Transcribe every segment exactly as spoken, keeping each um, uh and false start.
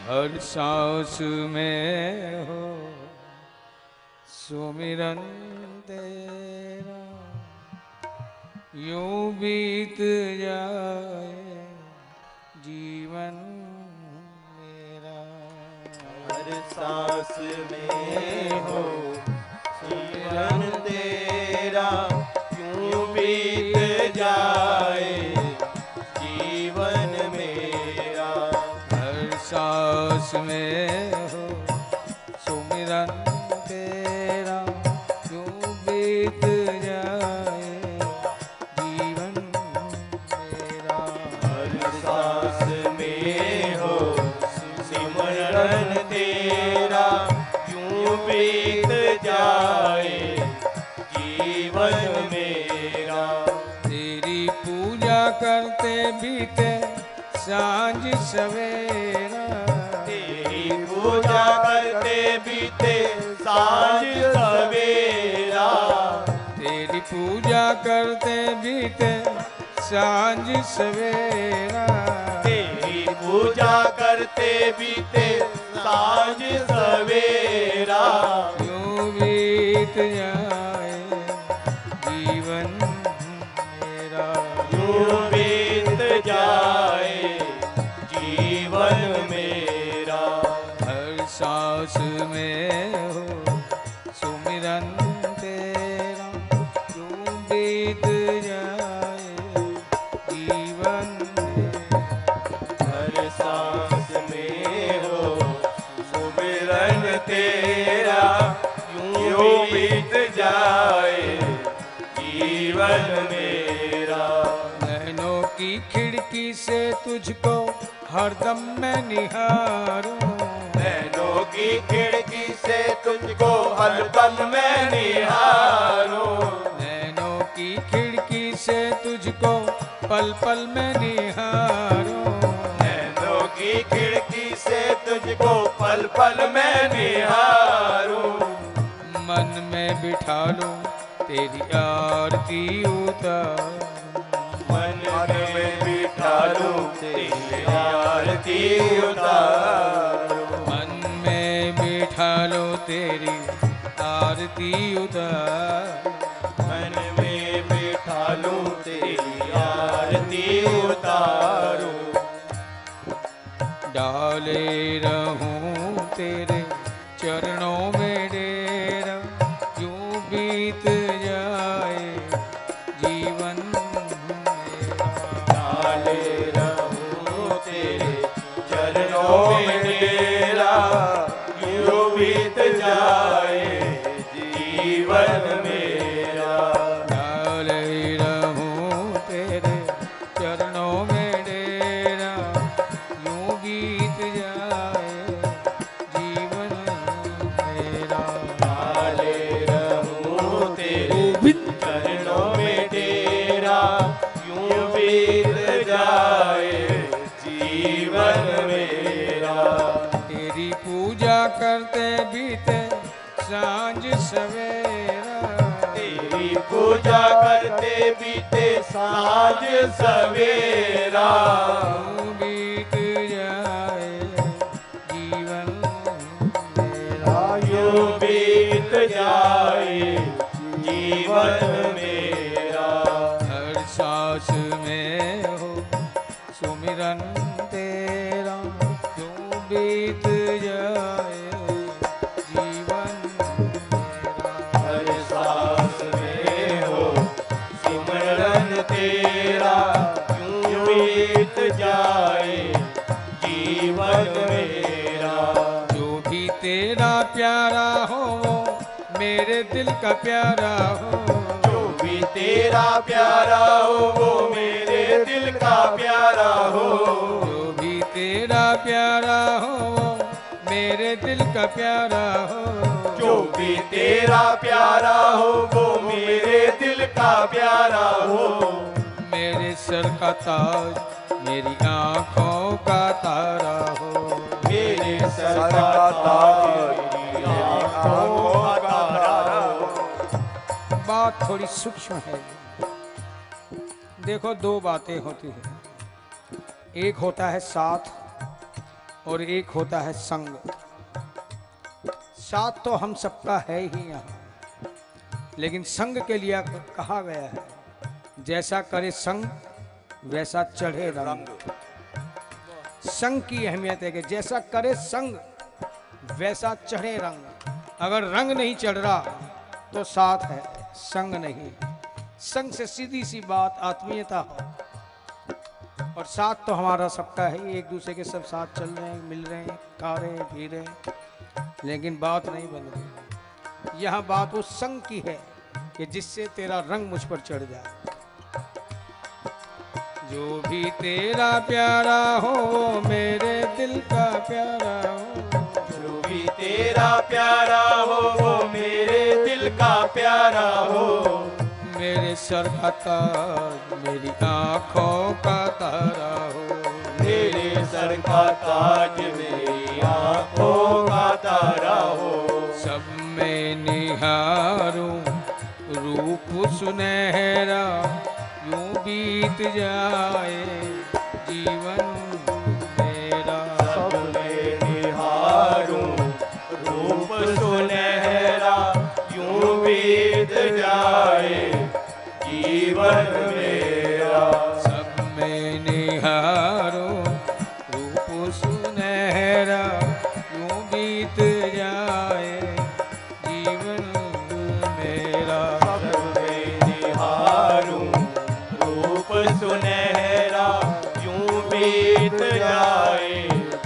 हर सांस में हो सुमिरन तेरा, यूं बीत जाए जीवन मेरा। हर सांस में हो सुमिरन तेरा, यूं बीत जाए जीवन मेरा। हर सांस में हो सुमिरन तेरा, यूं बीत जाए जीवन मेरा। हर सांस में हो सिमरन तेरा, यूं बीत जाए जीवन मेरा। तेरी पूजा करते बीते सांझ सवेरा, तेरी पूजा करते बीते सांझ सवेरा। तेरी पूजा करते बीते सांझ सवेरा, तेरी पूजा करते बीते सांझ सवेरा। यूं बीत जाए जीवन मेरा। यूं बीत जाए जीवन मेरा। हर सांस में हो सुमिरन तेरा, यूं बीत जाए जीवन मेरा। हर सांस में हो सुमिरन तेरा, यूं बीत जाए जीवन मेरा। नैनों की खिड़की से तुझको हरदम मैं निहारूं, नैनों की खिड़की से तुझको हर पल मैं निहारूं। नैनों की खिड़की से तुझको पल पल मैं निहारूं। नैनों की खिड़की से तुझको पल पल मैं निहारूं। मन में बिठा लूं तेरी आरती उतारूं, मन में बिठा लूं तेरी आरती उतारूं। मन में बिठा लो तेरी आरती उतारूं। मन में बिठा लूं तेरी आरती उतारूं। डाले रहूं तेरे चरणों में डेरा, यूं बीत जाए जीवन मेरा। डाले रहूं तेरे चरणों में डेरा, यूं बीत जाए जीवन मेरा। डाले रहूं तेरे चरणों में डेरा, यूं बीत जाए जीवन मेरा। डाले रहूं तेरे चरणों में डेरा, यूं बीत जाए जीवन मेरा। तेरी पूजा करते बीते सांझ सवेरा, तेरी पूजा करते बीते सांझ सवेरा। यूं बीत जाए जीवन मेरा। यूं बीत जाए जीवन मेरा। हर सांस में हो सुमिरन तेरा, यूं बीत जाए जीवन मेरा। हर सांस में हो सिमरन तेरा, यूं बीत जाए जीवन मेरा। जो भी तेरा प्यारा हो वो मेरे दिल का प्यारा हो, जो भी तेरा प्यारा हो वो मेरे दिल का प्यारा हो। जो भी तेरा प्यारा हो वो मेरे दिल का प्यारा हो। जो भी तेरा प्यारा हो वो मेरे दिल का प्यारा हो। मेरे सर का ताज मेरी आँखों का तारा हो, मेरे सर का ताज मेरी आँखों का तारा हो। बात थोड़ी सूक्ष्म है। देखो दो बातें होती है, एक होता है साथ और एक होता है संग। साथ तो हम सबका है ही यहाँ, लेकिन संग के लिए कहा गया है जैसा करे संग वैसा चढ़े रंग। संग की अहमियत है कि जैसा करे संग वैसा चढ़े रंग। अगर रंग नहीं चढ़ रहा तो साथ है, संग नहीं। संग से सीधी सी बात आत्मीयता हो, और साथ तो हमारा सबका है, एक दूसरे के सब साथ चल रहे हैं, मिल रहे हैं, खा रहे हैं, पी रहे हैं, लेकिन बात नहीं बन रही। यहाँ बात उस संग की है कि जिससे तेरा रंग मुझ पर चढ़ जाए। जो भी तेरा प्यारा हो वो मेरे दिल का प्यारा हो। जो भी तेरा प्यारा हो वो मेरे दिल का प्यारा हो। मेरे सर का ताज मेरी आँखों का तारा हो। मेरे सर का ताज मेरी आँखों का तारा हो। सब में निहारूं रूप सुनहरा, यूं बीत जाए जीवन मेरा। सब में निहारूं रूप सुनहरा, यूं बीत जाए जीवन मेरा। सब में निहारूं रूप सुनहरा, यूं बीत जाए जीवन मेरा। सब में निहारूं रूप सुनहरा, यूं बीत जाए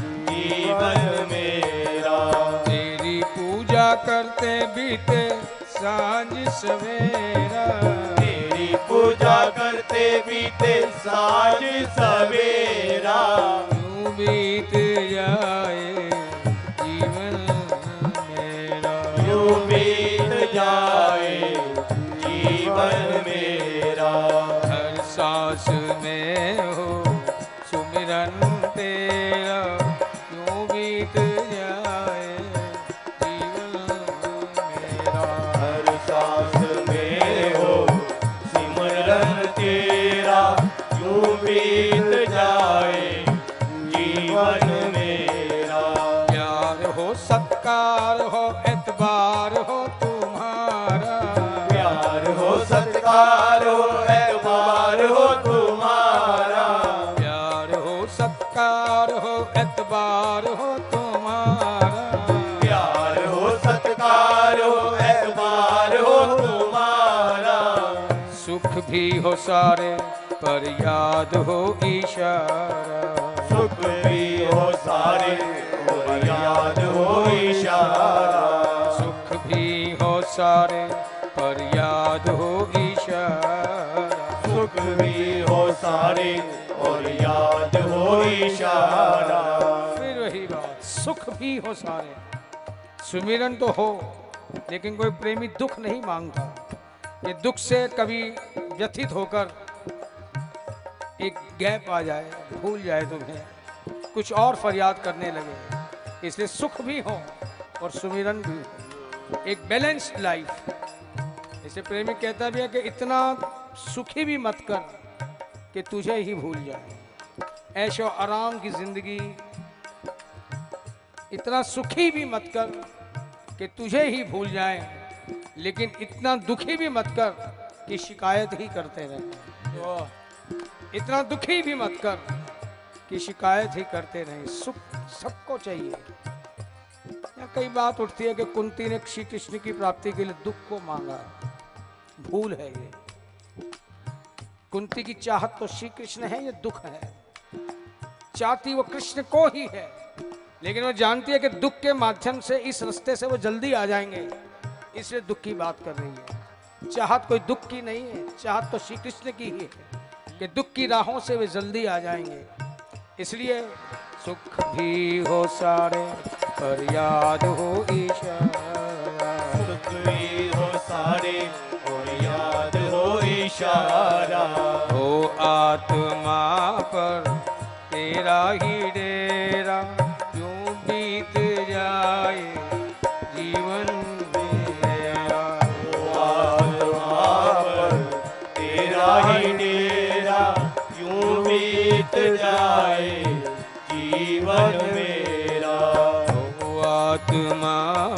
जीवन मेरा। तेरी पूजा करते बीते सांझ सवेरा, तेरी पूजा करते बीते साँझ सवेरा। यूं बीत जाए जीवन मेरा। यूं बीत जाए जीवन मेरा। हर सांस में हो सुमिरन तेरा, यूं बीत जाए जीवन मेरा। हर सांस में हो सिमरन तेरा, यूं बीत जाए जीवन मेरा। प्यार हो सत्कार हो एतबार हो तुम्हारा, प्यार हो सत्कार हो एतबार हो तुम्हारा। प्यार हो सत्कार हो एतबार हो तुम्हारा। प्यार हो सत्कार हो एतबार हो तुम्हारा। सुख भी हो सारे पर याद हो इशारा, सुख भी हो सारे और याद हो इशारा। सुख भी हो सारे पर याद हो इशारा। सुख भी हो सारे और याद हो इशारा। फिर वही बात, सुख भी हो सारे, सुमिरन तो हो, लेकिन कोई प्रेमी दुख नहीं मांगता। ये दुख से कभी व्यथित होकर एक गैप आ जाए, भूल जाए तुम्हें, कुछ और फरियाद करने लगे। इसलिए सुख भी हो और सुमिरन भी हो, एक बैलेंस्ड लाइफ। इसे प्रेमी कहता भी है कि इतना सुखी भी मत कर कि तुझे ही भूल जाए। ऐशो आराम की जिंदगी इतना सुखी भी मत कर कि तुझे ही भूल जाए, लेकिन इतना दुखी भी मत कर कि शिकायत ही करते रहे। इतना दुखी भी मत कर कि शिकायत ही करते रहे। सुख सबको चाहिए। या कई बात उठती है कि कुंती ने श्री कृष्ण की प्राप्ति के लिए दुख को मांगा, भूल है ये। कुंती की चाहत तो श्री कृष्ण है, ये दुख है। चाहती वो कृष्ण को ही है, लेकिन वो जानती है कि दुख के माध्यम से इस रास्ते से वो जल्दी आ जाएंगे, इसलिए दुख की बात कर रही है। चाहत कोई दुख की नहीं है, चाहत तो श्री कृष्ण की ही है कि दुख की राहों से वे जल्दी आ जाएंगे। इसलिए सुख भी हो सारे पर याद हो इशारा। सुख भी हो सारे और याद हो इशारा। हो आत्मा पर तेरा ही डेरा, यूं बीत जाए जीवन मेरा। हो आत्मा पर तेरा ही डेरा, यूं बीत जाए जीवन में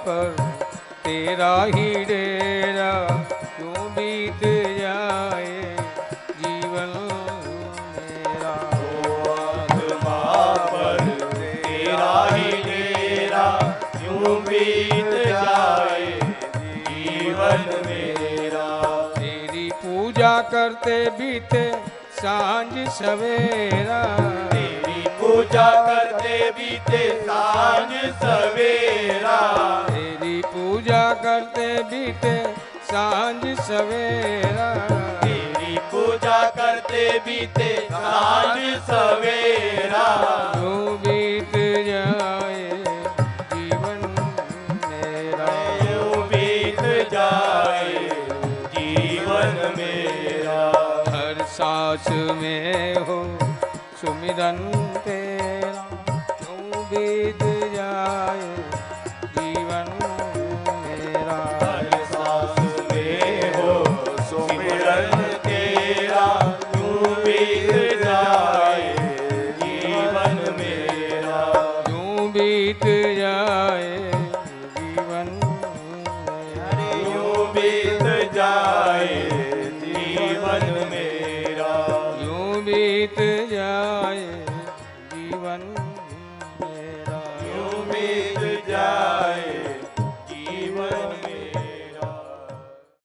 पर तेरा ही डेरा, यूं बीत जाए जीवन मेरा। आत्मा पर तेरा ही डेरा, यूं बीत जाए जीवन मेरा। तेरी पूजा करते बीते सांझ सवेरा, तेरी पूजा करते बीते सांझ सवेरा। तेरी पूजा करते बीते सांझ सवेरा, तेरी पूजा करते बीते सांझ सवेरा। यूं बीत जाए जीवन मेरा, यूं बीत जाए जीवन मेरा। हर सांस में हो सुमिरन तेरा, यूं बीत जाए जीवन मेरा। हर सांस में हो सुमिरन तेरा, यूं बीत जाए जीवन मेरा। यूं बीत जाए जीवन मेरा, यूं बीत जाए जीवन मेरा। यूं बीत जाए जीवन मेरा। यूं बीत